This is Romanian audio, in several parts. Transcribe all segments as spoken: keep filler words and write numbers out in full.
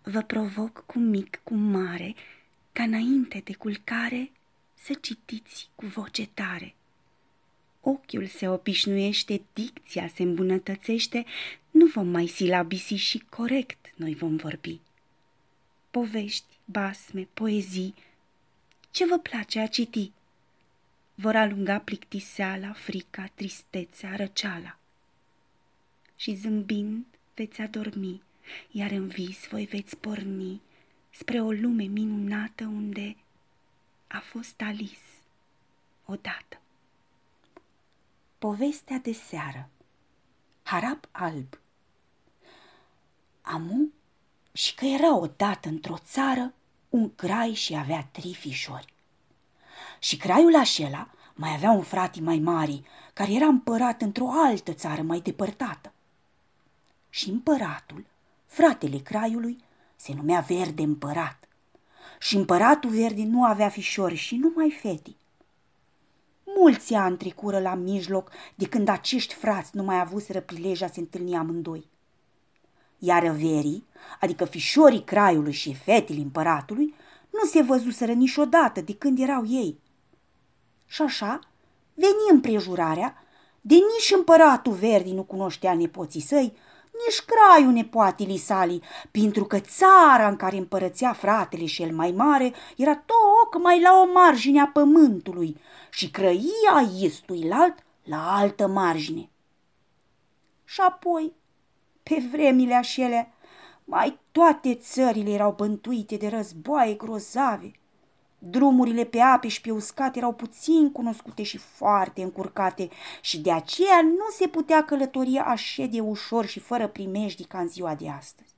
vă provoc cu mic, cu mare, ca înainte de culcare să citiți cu voce tare. Ochiul se obișnuiește, dicția se îmbunătățește, nu vom mai silabisi și corect noi vom vorbi. Povești, basme, poezii, ce vă place a citi? Vor alunga plictiseala, frica, tristețea, răceala. Și zâmbind veți adormi, iar în vis voi veți porni spre o lume minunată unde a fost Alice odată. Povestea de seară. Harap alb. Amu și că era odată într-o țară un crai și avea trei fișori. Și craiul acela mai avea un frate mai mare, care era împărat într-o altă țară mai depărtată. Și împăratul, fratele craiului, se numea Verde Împărat. Și împăratul Verde nu avea fișori și numai fete. Mulți ani trecură la mijloc de când acești frați nu mai avuseră prilejea să se întâlni amândoi. Iar verii, adică fișorii craiului și fetele împăratului, nu se văzuseră niciodată de când erau ei. Și așa veni împrejurarea de nici împăratul Verde nu cunoștea nepoții săi, nici craiul nepoatele sale, pentru că țara în care împărățea fratele și el mai mare era tocmai la o margine a pământului și crăia istuilalt la altă margine. Și apoi, pe vremile așelea, mai toate țările erau bântuite de războaie grozave. Drumurile pe ape și pe uscat erau puțin cunoscute și foarte încurcate și de aceea nu se putea călători așa de ușor și fără primejdii ca în ziua de astăzi.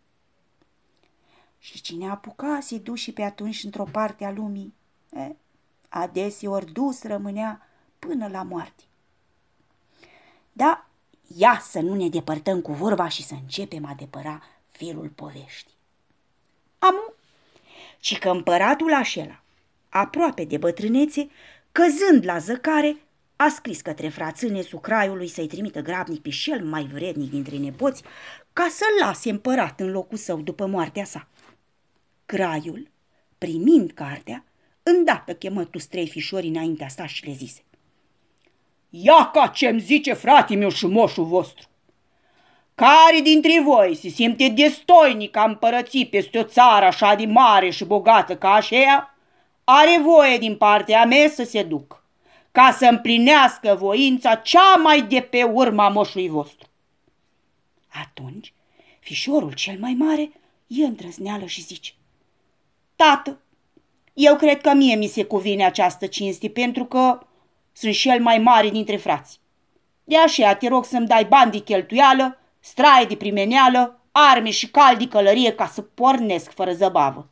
Și cine apuca să-i duși pe atunci într-o parte a lumii, eh, adeseori dus rămânea până la moarte. Da, ia să nu ne depărtăm cu vorba și să începem a depăra firul poveștii. Amu, ci că împăratul așela, aproape de bătrânețe, căzând la zăcare, a scris către frațânesul craiului să-i trimită grabnic pe cel mai vrednic dintre nepoți, ca să-l lase împărat în locul său după moartea sa. Craiul, primind cartea, îndată chemă tu trei fișori înaintea sa și le zise: Ia ca ce-mi zice frate meu și moșul vostru. Care dintre voi se simte destoinic a împărăți peste o țară așa de mare și bogată ca aceea, are voie din partea mea să se ducă, ca să împlinească voința cea mai de pe urma moșului vostru. Atunci, fișorul cel mai mare e îndrăzneală și zice: Tată, eu cred că mie mi se cuvine această cinste, pentru că sunt cel mai mare dintre frați. De aceea te rog să-mi dai bani de cheltuială, straie de primeneală, arme și cal de călărie ca să pornesc fără zăbavă.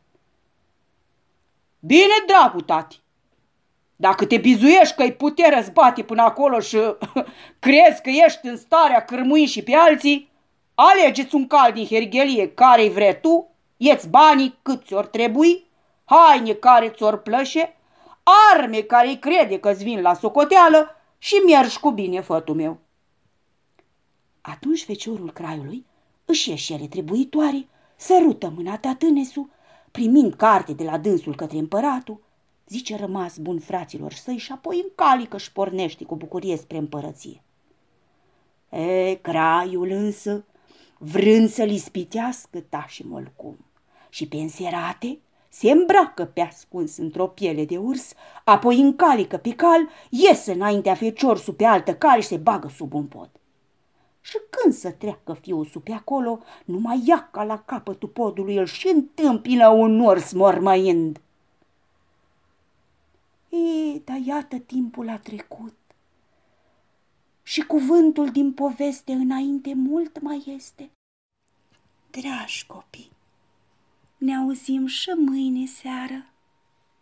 Bine, dragul tati, dacă te bizuiești că-i putea răzbate până acolo și crezi că ești în starea cârmui și pe alții, alegeți un cal din herghelie care-i vrei tu, ieți banii cât ți-or trebui, haine care ți-or plășe, arme care-i crede că-ți vin la socoteală și mergi cu bine, fătul meu. Atunci feciorul craiului își ieși trebuitoare, sărută mâna tatânesu, primind carte de la dânsul către împăratul, zice rămas bun fraților săi și apoi încalică și pornește cu bucurie spre împărăție. E, craiul însă, vrând să-l ispitească tași molcum și pe înserate, se îmbracă pe ascuns într-o piele de urs, apoi încalică pe cal, iese înaintea feciorsul pe altă cale și se bagă sub un pod. Și când să treacă fiusul pe acolo, numai iaca la capătul podului îl și întâmpină un urs mormăind. E, dar iată timpul a trecut și cuvântul din poveste înainte mult mai este. Dragi copii, ne auzim și mâine seară.